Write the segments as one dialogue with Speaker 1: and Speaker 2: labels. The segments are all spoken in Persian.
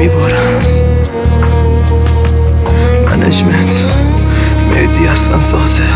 Speaker 1: میبارم. منیجمنت مهدی حسن زاده.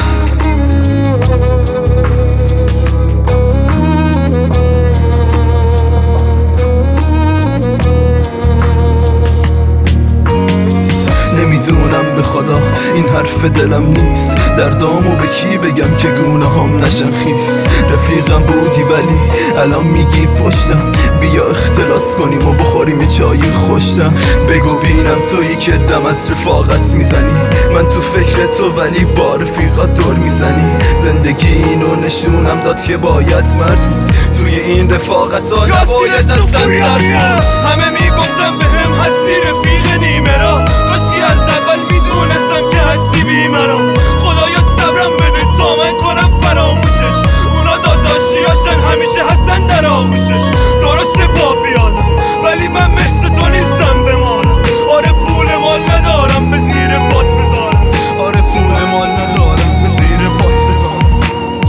Speaker 1: نمیدونم به خدا این حرف دلم نیست، دردامو به کی بگم که گونه هم نشن خیس. رفیقم بودی ولی الان میگی پشتم، بیا اختلاس کنیم و بخوریم چای خوشتم. بگو بینم تویی که دم از رفاقت میزنی، من تو فکر تو ولی با رفیقات دور میزنی. زندگی اینو نشونم داد که باید مرد بود، توی این رفاقت ها نباید دستم سر بود. همه میگفتم به هم هستی رفیق نیمه را، کاشکی از اول میدونستم که هستی بیمرام. خدایا صبرم بده تا من کنم فراموشش، اونا داداشیاشن همیشه هستن در آغوشش. درسته پاپیانم ولی من مثل تو نیستم بمانم. آره پول مال ندارم به زیر پات بذارم، آره پول مال ندارم به زیر پات بذارم.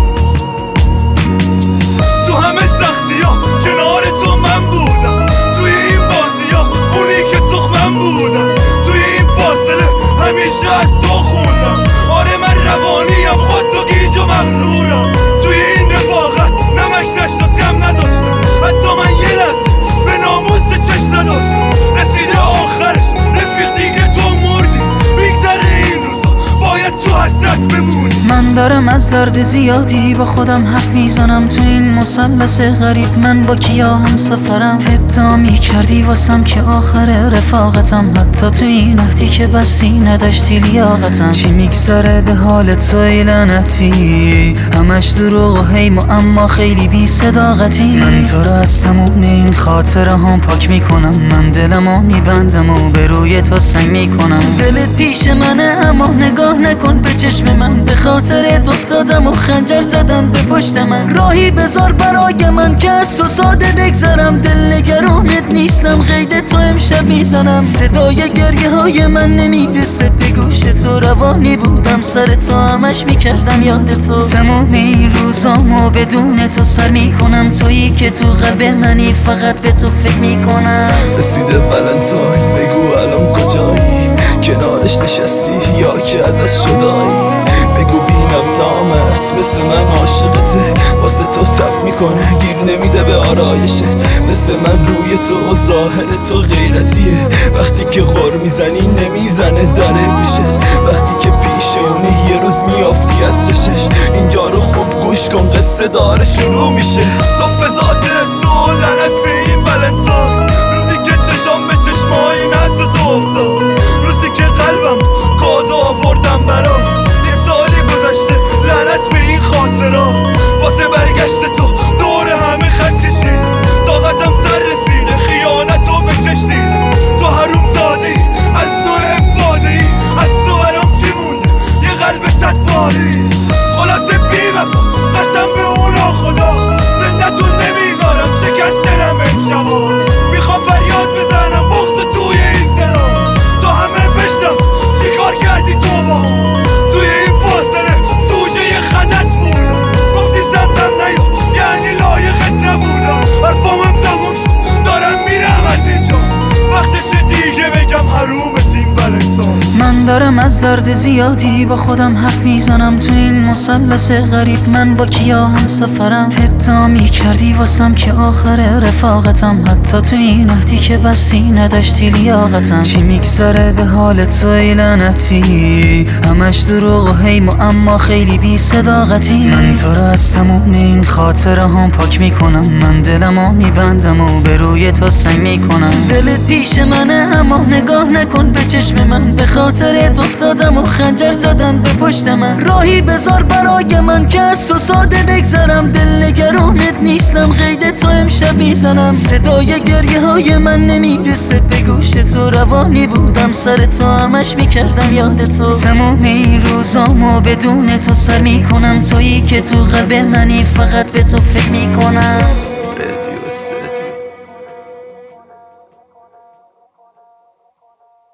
Speaker 1: تو همه سختی ها کنار تو من بودم، توی این بازی ها اونی که سخمم بودم. توی این فاصله همیشه از تو خوندم، آره من روانیم خود و گیج و مغرورم. توی این رفاقت نمک نشناس کم نداشتم، حتی من یه لحظه به ناموس چشم نداشتم. رسیده آخرش رفیق دیگه تو مردی، میگذره این روزا باید تو حسرت بمونی.
Speaker 2: من دارم از درد زیادی با خودم حرف میزنم، تو این مثلث غریب من با کیا هم سفرم. ادعا میکردی واسم که آخر رفاقتم، حتی تو این عهدی که بستی نداشتی لیاقتم. چی میگذره به حال توی لعنتی، همش دروغ و حیم و اما خیلی بی صداقتی. من تو رو از تموم این خاطره هم پاک میکنم، من دلمو میبندم و به روی تو سنگ میکنم. دلت پیش منه اما نگاه نکن به چشم من، به خاطرت افتادم و خنجر زدن به پشت من. راهی بذار برای من که از تو ساده بگذرم، دل نگرانت نیستم قید تو امشب میزنم. صدای گریه های من نمیرسه به گوش تو، روانی بودم سر تو همش میکردم یاد تو. تمام این روزامو بدون تو سر میکنم، تویی که تو قلب منی فقط به تو فکر میکنم.
Speaker 1: رسیده ولنتاین بگو الان کجایی، کنارش نشستی یا که ازش جدایی. بگو بینم نامرد مثل من عاشقته، واسه تو تب میکنه گیر نمیده به آرایشت. مثل من روی تو و ظاهر تو غیرتیه، وقتی که غر میزنی نمیزنه در گوشت. وقتی که پیش اونه یه روز میافتی از چشش، اینجا رو خوب گوش کن قصه داره شروع میشه. تو فضات تو لعنت به این ولنتاین، روزی که چشام به چشمای نست تو افتاد، روزی که قلبم کادو آوردم برات. لعنت به این خاطرات، واسه برگشت تو دور همه خط کشید. طاقتم سر رسیده خیانتو بچشید. تو حروم زادی از نوع افادهی، از تو برام چی مونده یه قلب صد باری. خلاصه بی وفا قسم به اونا خدا، زندتون نمیذارم شکست دلم امشبا. میخوام فریاد بزنم بغض توی این سنا، تا همه بشنم چیکار کردی تو با هم. توی این فاصله خندت بودم، گفتی سمتم نیا یعنی لایقت نبودم. حرفامم تموم شد دارم میرم از اینجا، وقتش دیگه بگم حرومت این ولنتاین.
Speaker 2: من دارم از درد زیادی با خودم حرف میزنم، تو این مثلث غریب من با کیا هم سفرم. ادعا میکردی واسم که آخر رفاقتم، حتی تو این عهدی که بستی نداشتی لیاقتم. چی میگذره به حال توی لعنتی، همش دروغ و حیم و اما خیلی بی صداقتی. من تو رو از تموم این خاطره هم پاک میکنم، من دلمو میبندم و به روی تو سنگ میکنم. دلت پیش منه اما نگاه نکن به چشم من، به خاطرت افتادم و خنجر زدن به پشت من. راهی بذار برای من که از تو ساده بگذرم، دل نگرانت نیستم قید تو امشب میزنم. صدای گریه های من نمیرسه به گوش تو، روانی بودم سر تو همش میکردم یاد تو. تمام این روزامو بدون تو سر میکنم، تویی که تو قلب منی فقط به تو فکر میکنم.